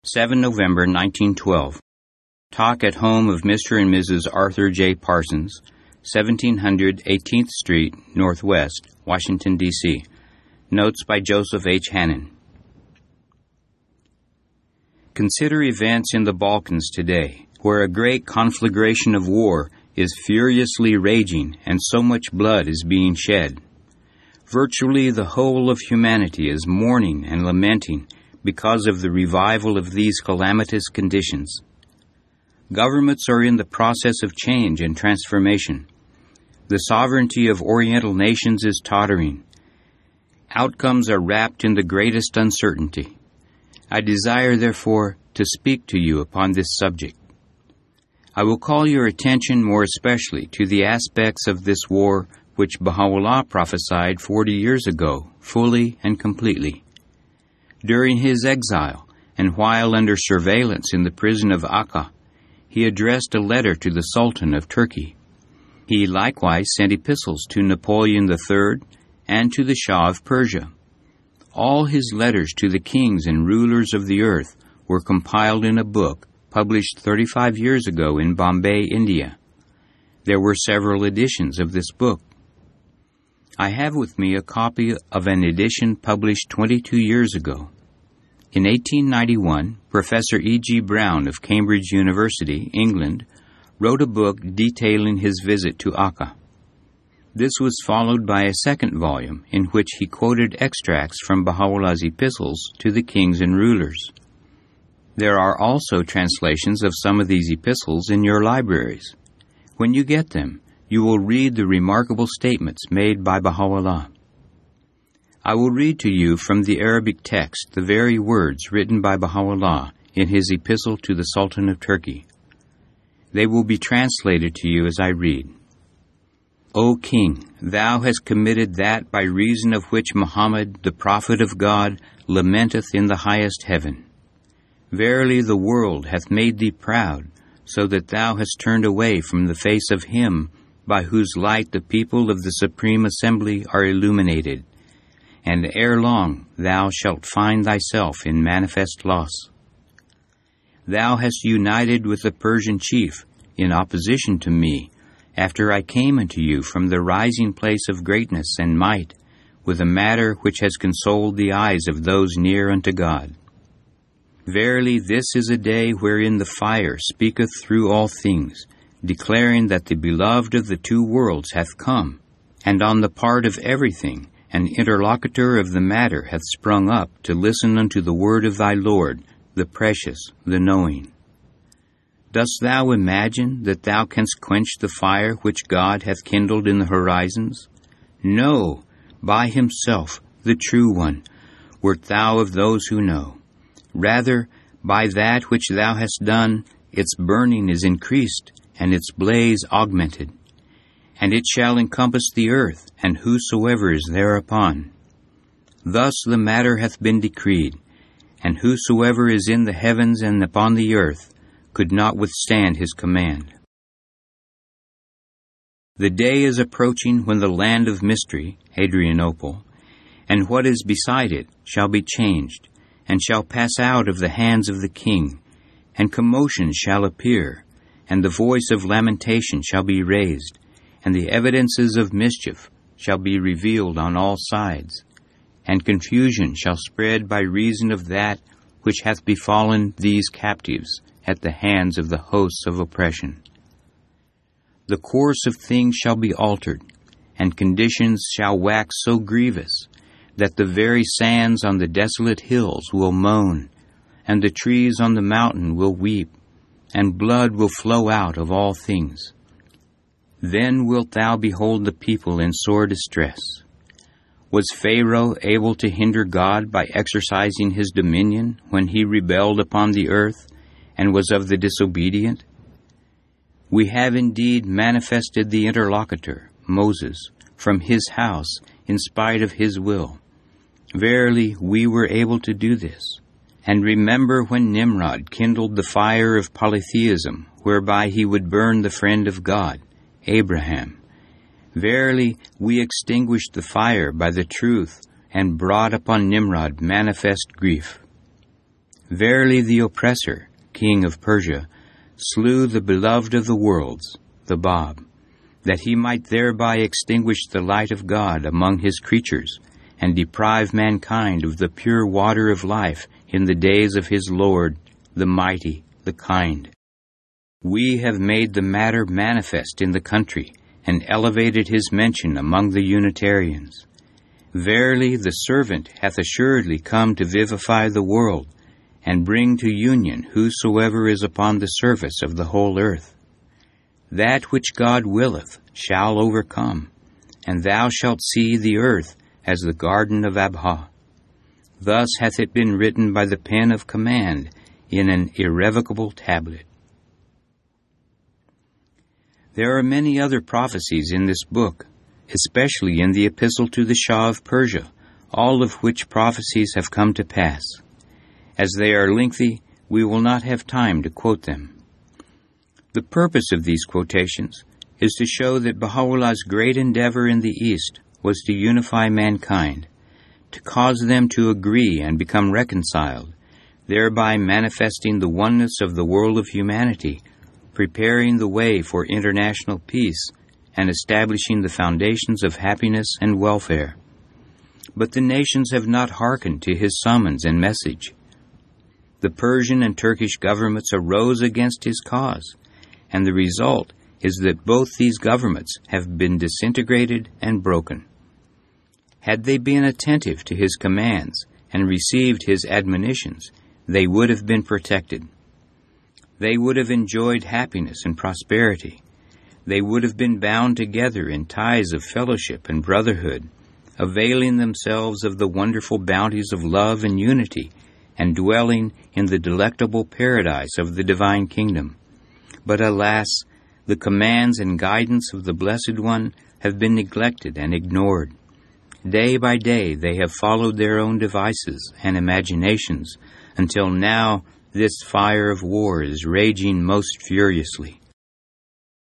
7 November 1912. Talk at home of Mr. and Mrs. Arthur J. Parsons, 1700 18th Street, Northwest, Washington, D.C. Notes by Joseph H. Hannon. Consider events in the Balkans today, where a great conflagration of war is furiously raging and so much blood is being shed. Virtually the whole of humanity is mourning and lamenting because of the revival of these calamitous conditions. Governments are in the process of change and transformation. The sovereignty of Oriental nations is tottering. Outcomes are wrapped in the greatest uncertainty. I desire, therefore, to speak to you upon this subject. I will call your attention more especially to the aspects of this war which Baha'u'llah prophesied 40 years ago, fully and completely. During his exile, and while under surveillance in the prison of Akka, he addressed a letter to the Sultan of Turkey. He likewise sent epistles to Napoleon III and to the Shah of Persia. All his letters to the kings and rulers of the earth were compiled in a book published 35 years ago in Bombay, India. There were several editions of this book. I have with me a copy of an edition published 22 years ago. In 1891, Professor E.G. Brown of Cambridge University, England, wrote a book detailing his visit to Akka. This was followed by a second volume in which he quoted extracts from Baha'u'llah's epistles to the kings and rulers. There are also translations of some of these epistles in your libraries. When you get them, you will read the remarkable statements made by Baha'u'llah. I will read to you from the Arabic text the very words written by Baha'u'llah in his epistle to the Sultan of Turkey. They will be translated to you as I read. O King, thou hast committed that by reason of which Muhammad, the prophet of God, lamenteth in the highest heaven. Verily the world hath made thee proud, so that thou hast turned away from the face of him by whose light the people of the Supreme Assembly are illuminated, and ere long thou shalt find thyself in manifest loss. Thou hast united with the Persian chief in opposition to me, after I came unto you from the rising place of greatness and might, with a matter which has consoled the eyes of those near unto God. Verily this is a day wherein the fire speaketh through all things, declaring that the beloved of the two worlds hath come, and on the part of everything an interlocutor of the matter hath sprung up to listen unto the word of thy Lord, the precious, the knowing. Dost thou imagine that thou canst quench the fire which God hath kindled in the horizons? No, by himself, the true one, wert thou of those who know. Rather, by that which thou hast done, its burning is increased, and its blaze augmented. And it shall encompass the earth, and whosoever is thereupon. Thus the matter hath been decreed, and whosoever is in the heavens and upon the earth could not withstand his command. The day is approaching when the land of mystery, Hadrianople, and what is beside it shall be changed, and shall pass out of the hands of the king, and commotion shall appear, and the voice of lamentation shall be raised, and the evidences of mischief shall be revealed on all sides, and confusion shall spread by reason of that which hath befallen these captives at the hands of the hosts of oppression. The course of things shall be altered, and conditions shall wax so grievous, that the very sands on the desolate hills will moan, and the trees on the mountain will weep, and blood will flow out of all things. Then wilt thou behold the people in sore distress. Was Pharaoh able to hinder God by exercising his dominion when he rebelled upon the earth and was of the disobedient? We have indeed manifested the interlocutor, Moses, from his house in spite of his will. Verily, we were able to do this. And remember when Nimrod kindled the fire of polytheism, whereby he would burn the friend of God, Abraham. Verily, we extinguished the fire by the truth, and brought upon Nimrod manifest grief. Verily the oppressor, king of Persia, slew the beloved of the worlds, the Bab, that he might thereby extinguish the light of God among his creatures, and deprive mankind of the pure water of life in the days of his Lord, the mighty, the kind. We have made the matter manifest in the country, and elevated his mention among the Unitarians. Verily the servant hath assuredly come to vivify the world, and bring to union whosoever is upon the surface of the whole earth. That which God willeth shall overcome, and thou shalt see the earth as the garden of Abha. Thus hath it been written by the pen of command in an irrevocable tablet. There are many other prophecies in this book, especially in the epistle to the Shah of Persia, all of which prophecies have come to pass. As they are lengthy, we will not have time to quote them. The purpose of these quotations is to show that Baha'u'llah's great endeavor in the East was to unify mankind, to cause them to agree and become reconciled, thereby manifesting the oneness of the world of humanity, preparing the way for international peace, and establishing the foundations of happiness and welfare. But the nations have not hearkened to his summons and message. The Persian and Turkish governments arose against his cause, and the result is that both these governments have been disintegrated and broken. Had they been attentive to his commands and received his admonitions, they would have been protected. They would have enjoyed happiness and prosperity. They would have been bound together in ties of fellowship and brotherhood, availing themselves of the wonderful bounties of love and unity, and dwelling in the delectable paradise of the divine kingdom. But alas, the commands and guidance of the Blessed One have been neglected and ignored. Day by day they have followed their own devices and imaginations, until now this fire of war is raging most furiously.